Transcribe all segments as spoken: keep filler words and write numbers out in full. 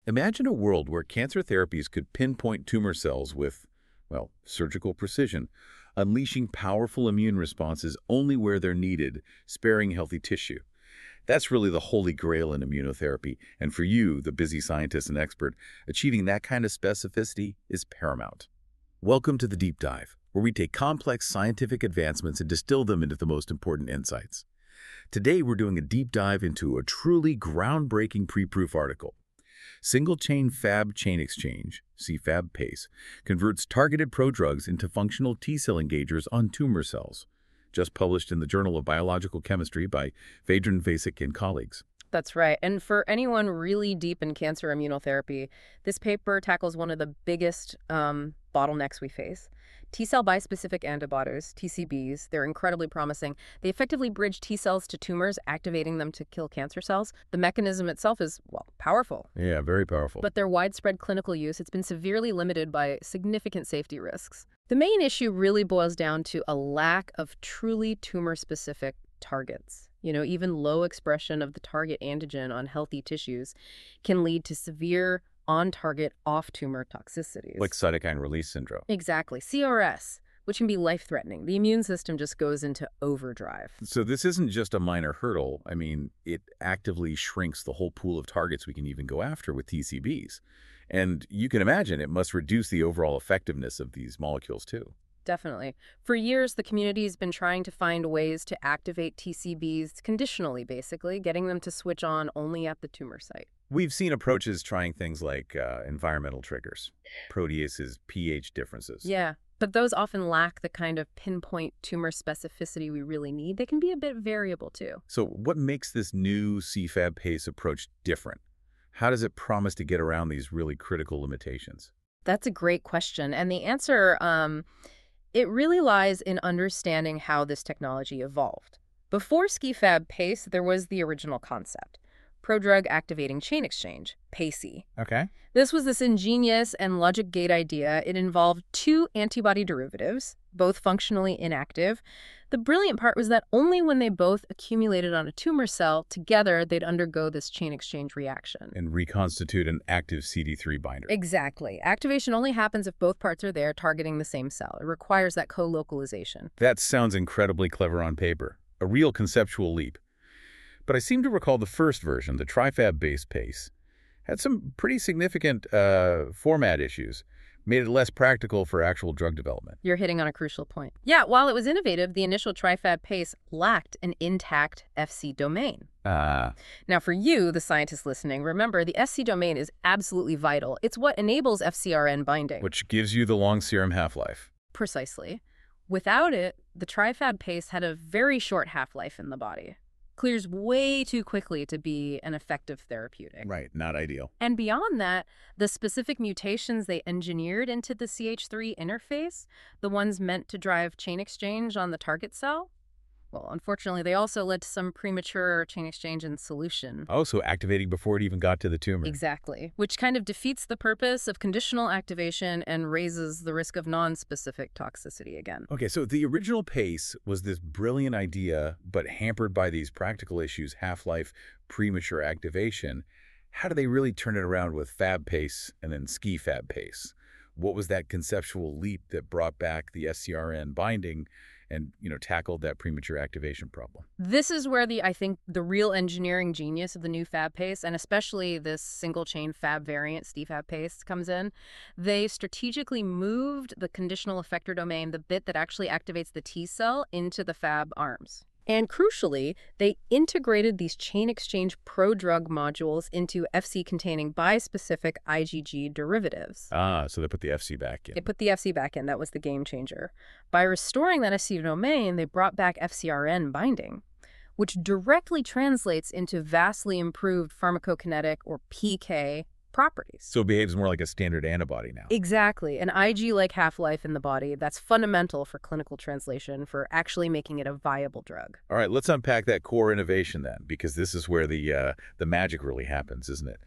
Imagine a world where cancer therapies could pinpoint tumor cells with, well, surgical precision, unleashing powerful immune responses only where they're needed, sparing healthy tissue. That's really the holy grail in immunotherapy, and for you, the busy scientist and expert, achieving that kind of specificity is paramount. Welcome to the Deep Dive, where we take complex scientific advancements and distill them into the most important insights. Today, we're doing a deep dive into a truly groundbreaking pre-proof article. Single-chain Fab chain exchange, C FAB PACE, converts targeted prodrugs into functional T-cell engagers on tumor cells. Just published in the Journal of Biological Chemistry by Vedran Vasic and colleagues. That's right. And for anyone really deep in cancer immunotherapy, this paper tackles one of the biggest um, bottlenecks we face. T-cell bispecific antibodies, T C Bs, they're incredibly promising. They effectively bridge T-cells to tumors, activating them to kill cancer cells. The mechanism itself is, well, powerful. Yeah, very powerful. But their widespread clinical use, it's been severely limited by significant safety risks. The main issue really boils down to a lack of truly tumor-specific targets. You know, even low expression of the target antigen on healthy tissues can lead to severe on-target off-tumor toxicities. Like cytokine release syndrome. Exactly. C R S, which can be life-threatening. The immune system just goes into overdrive. So this isn't just a minor hurdle. I mean, it actively shrinks the whole pool of targets we can even go after with T C Bs. And you can imagine it must reduce the overall effectiveness of these molecules too. Definitely. For years, the community has been trying to find ways to activate T C Bs conditionally, basically, getting them to switch on only at the tumor site. We've seen approaches trying things like uh, environmental triggers, proteases, pH differences. Yeah, but those often lack the kind of pinpoint tumor specificity we really need. They can be a bit variable, too. So what makes this new C FAB PACE approach different? How does it promise to get around these really critical limitations? That's a great question. And the answer, um, it really lies in understanding how this technology evolved. Before C FAB PACE, there was the original concept. Prodrug activating chain exchange, PACE. Okay. This was this ingenious and logic gate idea. It involved two antibody derivatives, both functionally inactive. The brilliant part was that only when they both accumulated on a tumor cell together, they'd undergo this chain exchange reaction. And reconstitute an active C D three binder. Exactly. Activation only happens if both parts are there targeting the same cell. It requires that co-localization. That sounds incredibly clever on paper. A real conceptual leap. But I seem to recall the first version, the TriFab-based PACE, had some pretty significant uh, format issues, made it less practical for actual drug development. You're hitting on a crucial point. Yeah, while it was innovative, the initial TriFab PACE lacked an intact F C domain. Ah. Now, for you, the scientist listening, remember the F C domain is absolutely vital. It's what enables F C R N binding. Which gives you the long serum half-life. Precisely. Without it, the TriFab PACE had a very short half-life in the body. Clears way too quickly to be an effective therapeutic. Right, not ideal. And beyond that, the specific mutations they engineered into the C H three interface, the ones meant to drive chain exchange on the target cell, well, unfortunately, they also led to some premature chain exchange in solution. Oh, so activating before it even got to the tumor. Exactly, which kind of defeats the purpose of conditional activation and raises the risk of non-specific toxicity again. Okay, so the original PACE was this brilliant idea, but hampered by these practical issues, half-life, premature activation. How do they really turn it around with Fab PACE and then Ski Fab PACE? What was that conceptual leap that brought back the S C R N binding and, you know, tackled that premature activation problem? This is where the, I think, the real engineering genius of the new Fab PACE, and especially this single-chain Fab variant, C FAB PACE, comes in. They strategically moved the conditional effector domain, the bit that actually activates the T cell, into the Fab arms. And crucially, they integrated these chain exchange prodrug modules into F C-containing bispecific I G G derivatives. Ah, so they put the F C back in. They put the F C back in. That was the game changer. By restoring that F C domain, they brought back F C R N binding, which directly translates into vastly improved pharmacokinetic, or P K, properties. So it behaves more like a standard antibody now. Exactly. An I G-like half-life in the body. That's fundamental for clinical translation, for actually making it a viable drug. All right, let's unpack that core innovation then, because this is where the uh, the magic really happens, isn't it?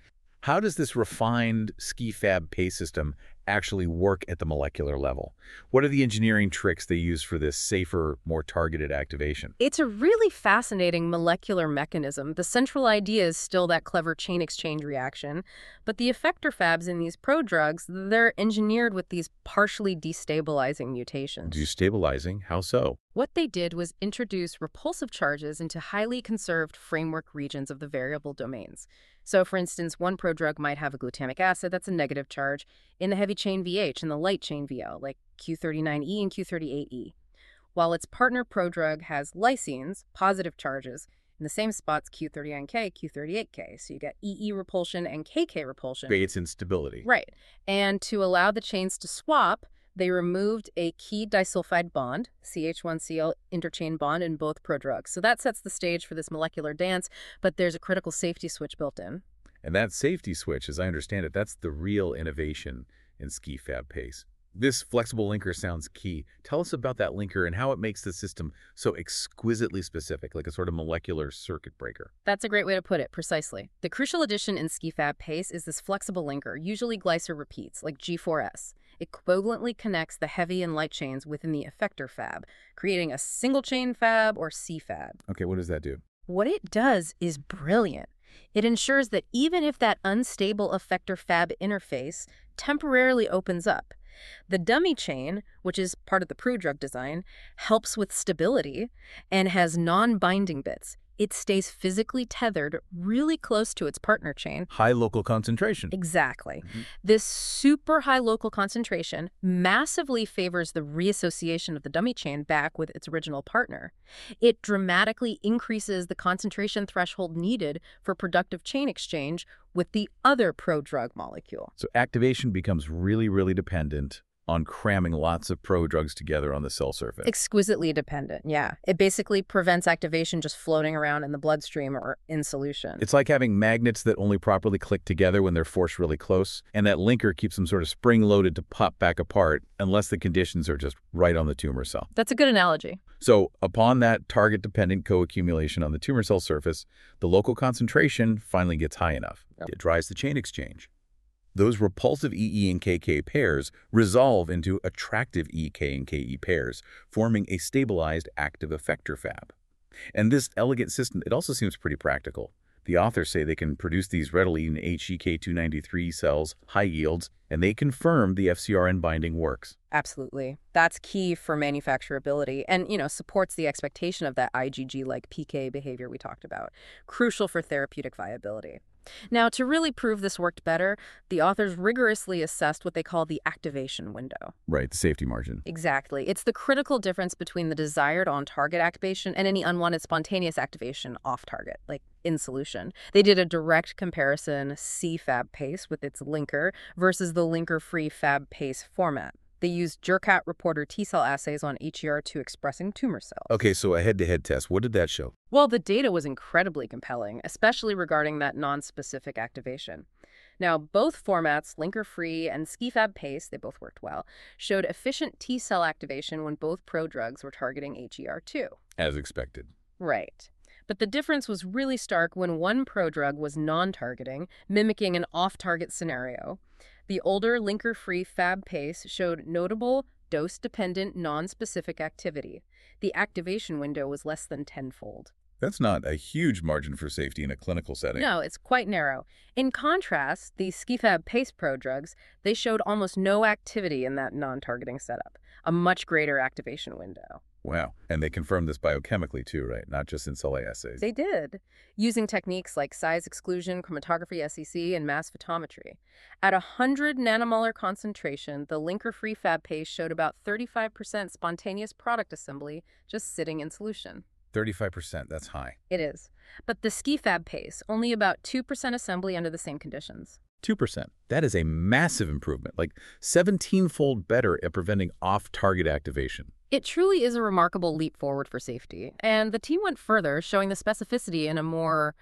How does this refined SCIFAB paste system actually work at the molecular level? What are the engineering tricks they use for this safer, more targeted activation? It's a really fascinating molecular mechanism. The central idea is still that clever chain exchange reaction, but the effector fabs in these prodrugs, they're engineered with these partially destabilizing mutations. Destabilizing? How so? What they did was introduce repulsive charges into highly conserved framework regions of the variable domains. So, for instance, one prodrug might have a glutamic acid that's a negative charge in the heavy chain V H and the light chain V L, like Q thirty-nine E and Q thirty-eight E, while its partner prodrug has lysines, positive charges, in the same spots Q thirty-nine K, Q thirty-eight K. So you get E E repulsion and K K repulsion. Creates instability. Right. And to allow the chains to swap, they removed a key disulfide bond, C H one C l interchain bond in both prodrugs. So that sets the stage for this molecular dance, but there's a critical safety switch built in. And that safety switch, as I understand it, that's the real innovation in SCIFAB paste. This flexible linker sounds key. Tell us about that linker and how it makes the system so exquisitely specific, like a sort of molecular circuit breaker. That's a great way to put it, precisely. The crucial addition in SCIFAB paste is this flexible linker, usually glycer repeats, like G four S. It covalently connects the heavy and light chains within the effector fab, creating a single-chain fab or C fab. Okay, what does that do? What it does is brilliant. It ensures that even if that unstable effector fab interface temporarily opens up, the dummy chain, which is part of the prodrug design, helps with stability and has non-binding bits. It stays physically tethered really close to its partner chain. High local concentration. Exactly. Mm-hmm. This super high local concentration massively favors the reassociation of the dummy chain back with its original partner. It dramatically increases the concentration threshold needed for productive chain exchange with the other prodrug molecule. So activation becomes really, really dependent on cramming lots of prodrugs together on the cell surface. Exquisitely dependent, yeah. It basically prevents activation just floating around in the bloodstream or in solution. It's like having magnets that only properly click together when they're forced really close, and that linker keeps them sort of spring-loaded to pop back apart unless the conditions are just right on the tumor cell. That's a good analogy. So upon that target-dependent co-accumulation on the tumor cell surface, the local concentration finally gets high enough. Yep. It drives the chain exchange. Those repulsive E E and K K pairs resolve into attractive E K and K E pairs, forming a stabilized active effector fab. And this elegant system, it also seems pretty practical. The authors say they can produce these readily in H E K two ninety-three cells, high yields, and they confirm the F C R N binding works. Absolutely. That's key for manufacturability and, you know, supports the expectation of that I G G-like P K behavior we talked about. Crucial for therapeutic viability. Now, to really prove this worked better, the authors rigorously assessed what they call the activation window. Right, the safety margin. Exactly. It's the critical difference between the desired on-target activation and any unwanted spontaneous activation off-target, like in solution. They did a direct comparison C fab paste with its linker versus the linker-free fab paste format. They used Jurkat reporter T-cell assays on H E R two expressing tumor cells. Okay, so a head-to-head test. What did that show? Well, the data was incredibly compelling, especially regarding that non-specific activation. Now, both formats, linker-free and SCIFAB paste, they both worked well, showed efficient T-cell activation when both prodrugs were targeting H E R two. As expected. Right. But the difference was really stark when one prodrug was non-targeting, mimicking an off-target scenario. The older linker-free fab paste showed notable dose-dependent non-specific activity. The activation window was less than tenfold. That's not a huge margin for safety in a clinical setting. No, it's quite narrow. In contrast, the SCIFAB paste prodrugs, they showed almost no activity in that non-targeting setup, a much greater activation window. Wow. And they confirmed this biochemically too, right? Not just in cell assays. They did, using techniques like size exclusion, chromatography, S E C, and mass photometry. At a one hundred nanomolar concentration, the linker-free fab paste showed about thirty-five percent spontaneous product assembly just sitting in solution. thirty-five percent, that's high. It is. But the SCIFAB paste, only about two percent assembly under the same conditions. two percent. That is a massive improvement, like seventeen-fold better at preventing off-target activation. It truly is a remarkable leap forward for safety. And the team went further, showing the specificity in a more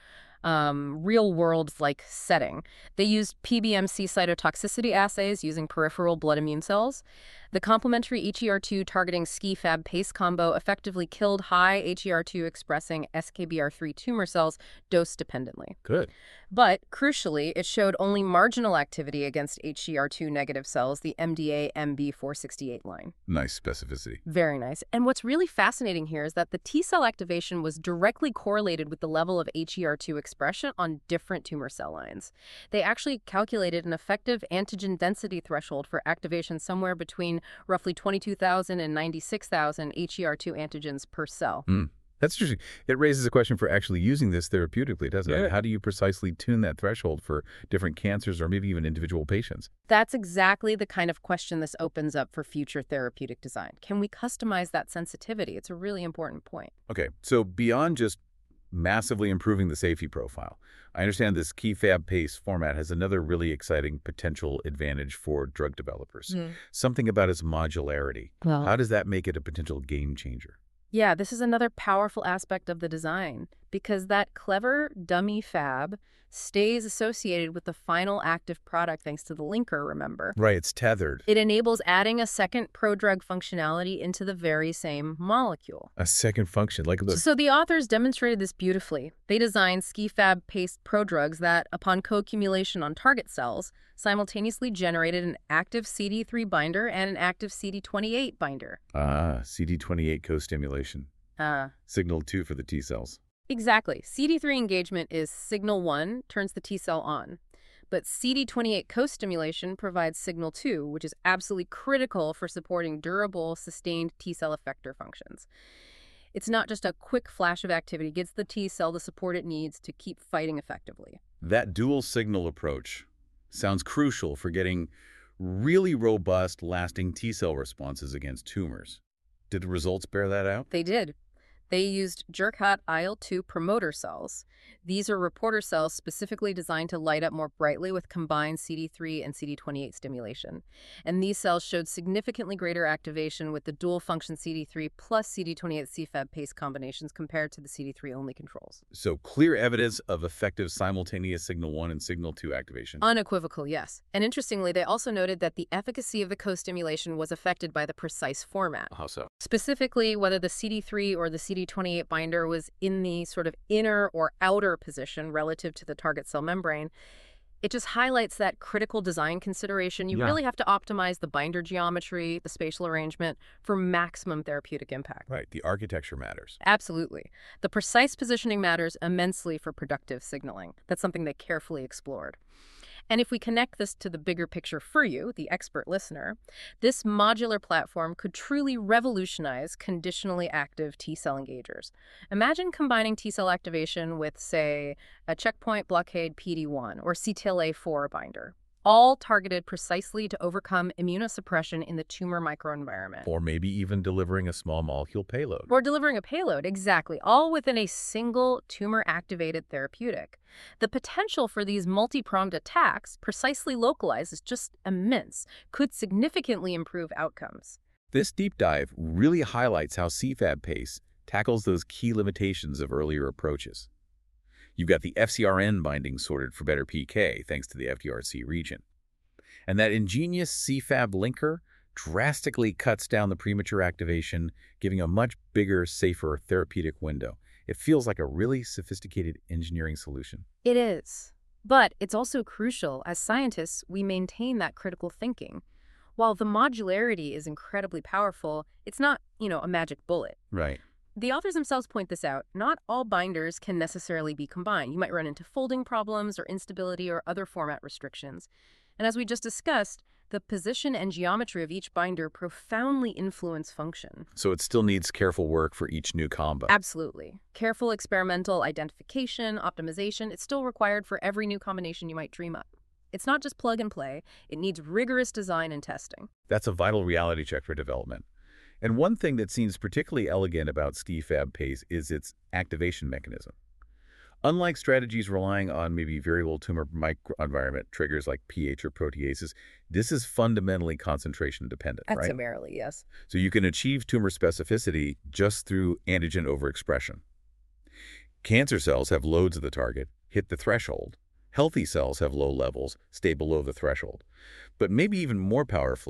um, real-world-like setting. They used P B M C cytotoxicity assays using peripheral blood immune cells. The complementary H E R two targeting S C I Fab paste combo effectively killed high H E R two expressing S K B R three tumor cells dose-dependently. Good. But, crucially, it showed only marginal activity against H E R two negative cells, the M D A M B four sixty-eight line. Nice specificity. Very nice. And what's really fascinating here is that the T-cell activation was directly correlated with the level of H E R two expression on different tumor cell lines. They actually calculated an effective antigen density threshold for activation somewhere between roughly twenty-two thousand and ninety-six thousand H E R two antigens per cell. Mm. That's interesting. It raises a question for actually using this therapeutically, doesn't Yeah. it? How do you precisely tune that threshold for different cancers or maybe even individual patients? That's exactly the kind of question this opens up for future therapeutic design. Can we customize that sensitivity? It's a really important point. Okay, so beyond just massively improving the safety profile, I understand this key fab paste format has another really exciting potential advantage for drug developers. Mm. Something about its modularity. Well, How does that make it a potential game changer? yeah, this is another powerful aspect of the design because that clever dummy fab stays associated with the final active product thanks to the linker, remember? Right, it's tethered. It enables adding a second prodrug functionality into the very same molecule. A second function, like the... So the authors demonstrated this beautifully. They designed S C I Fab paste prodrugs that, upon co-accumulation on target cells, simultaneously generated an active C D three binder and an active C D twenty-eight binder. Ah, C D twenty-eight co-stimulation. Uh, Signal two for the T cells. exactly. C D three engagement is signal one, turns the T cell on. But C D twenty-eight co-stimulation provides signal two, which is absolutely critical for supporting durable, sustained T cell effector functions. It's not just a quick flash of activity, it gives the T cell the support it needs to keep fighting effectively. That dual signal approach sounds crucial for getting really robust, lasting T cell responses against tumors. Did the results bear that out? They did. They used Jurkat I L two promoter cells. These are reporter cells specifically designed to light up more brightly with combined C D three and C D twenty-eight stimulation. And these cells showed significantly greater activation with the dual-function C D three plus C D twenty-eight C Fab paste combinations compared to the C D three-only controls. So clear evidence of effective simultaneous signal one and signal two activation. Unequivocal, yes. And interestingly, they also noted that the efficacy of the co-stimulation was affected by the precise format. How so? Specifically, whether the C D three or the C D twenty-eight binder was in the sort of inner or outer position relative to the target cell membrane, it just highlights that critical design consideration. You Yeah. really have to optimize the binder geometry, the spatial arrangement for maximum therapeutic impact. Right, the architecture matters. Absolutely. The precise positioning matters immensely for productive signaling. That's something they carefully explored. And if we connect this to the bigger picture for you, the expert listener, this modular platform could truly revolutionize conditionally active T-cell engagers. Imagine combining T-cell activation with, say, a checkpoint blockade P D one or C T L A four binder, all targeted precisely to overcome immunosuppression in the tumor microenvironment. Or maybe even delivering a small molecule payload. Or delivering a payload, exactly, all within a single tumor-activated therapeutic. The potential for these multi-pronged attacks, precisely localized, is just immense, could significantly improve outcomes. This deep dive really highlights how C Fab paste tackles those key limitations of earlier approaches. You've got the F C R N binding sorted for better P K thanks to the F D R C region. And that ingenious C Fab linker drastically cuts down the premature activation, giving a much bigger, safer therapeutic window. It feels like a really sophisticated engineering solution. It is. But it's also crucial, as scientists, we maintain that critical thinking. While the modularity is incredibly powerful, it's not, you know, a magic bullet. Right. The authors themselves point this out. Not all binders can necessarily be combined. You might run into folding problems or instability or other format restrictions. And as we just discussed, the position and geometry of each binder profoundly influence function. So it still needs careful work for each new combo. Absolutely. Careful experimental identification, optimization, it's still required for every new combination you might dream up. It's not just plug and play. It needs rigorous design and testing. That's a vital reality check for development. And one thing that seems particularly elegant about S C I Fab paste is its activation mechanism. Unlike strategies relying on maybe variable tumor microenvironment triggers like pH or proteases, this is fundamentally concentration dependent, right? Summarily, yes. So you can achieve tumor specificity just through antigen overexpression. Cancer cells have loads of the target, hit the threshold. Healthy cells have low levels, stay below the threshold. But maybe even more powerfully,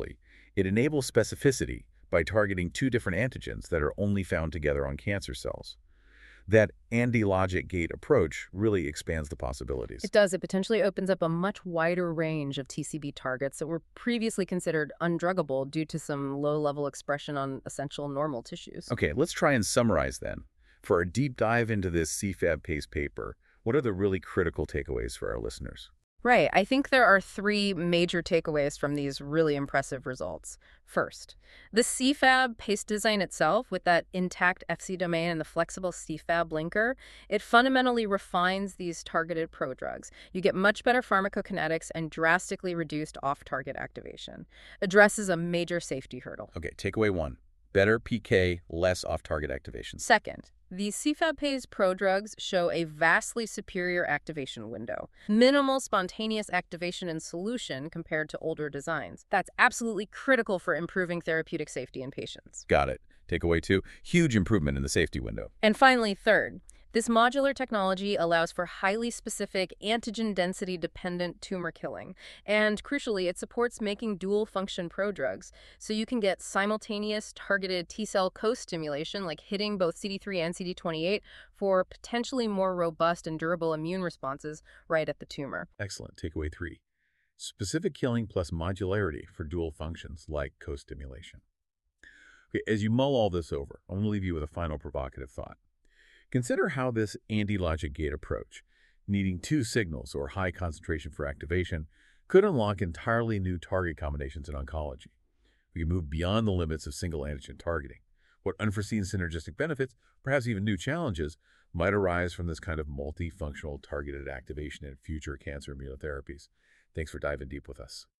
It enables specificity by targeting two different antigens that are only found together on cancer cells. That anti-logic gate approach really expands the possibilities. It does. It potentially opens up a much wider range of T C B targets that were previously considered undruggable due to some low-level expression on essential normal tissues. Okay, let's try and summarize then. For our deep dive into this C FAB PACE paper, what are the really critical takeaways for our listeners? Right. I think there are three major takeaways from these really impressive results. First, the C FAB paste design itself, with that intact F C domain and the flexible C FAB linker, it fundamentally refines these targeted prodrugs. You get much better pharmacokinetics and drastically reduced off-target activation. Addresses a major safety hurdle. Okay, takeaway one. Better P K, less off-target activation. Second, these C FAB PACE prodrugs show a vastly superior activation window. Minimal spontaneous activation in solution compared to older designs. That's absolutely critical for improving therapeutic safety in patients. Got it. Takeaway two. Huge improvement in the safety window. And finally, third, this modular technology allows for highly specific antigen density dependent tumor killing. And crucially, it supports making dual function prodrugs, so you can get simultaneous targeted T-cell co-stimulation, like hitting both C D three and C D twenty-eight, for potentially more robust and durable immune responses right at the tumor. Excellent. Takeaway three. Specific killing plus modularity for dual functions like co-stimulation. Okay, as you mull all this over, I want to leave you with a final provocative thought. Consider how this anti-logic gate approach, needing two signals or high concentration for activation, could unlock entirely new target combinations in oncology. We can move beyond the limits of single antigen targeting. What unforeseen synergistic benefits, perhaps even new challenges, might arise from this kind of multifunctional targeted activation in future cancer immunotherapies. Thanks for diving deep with us.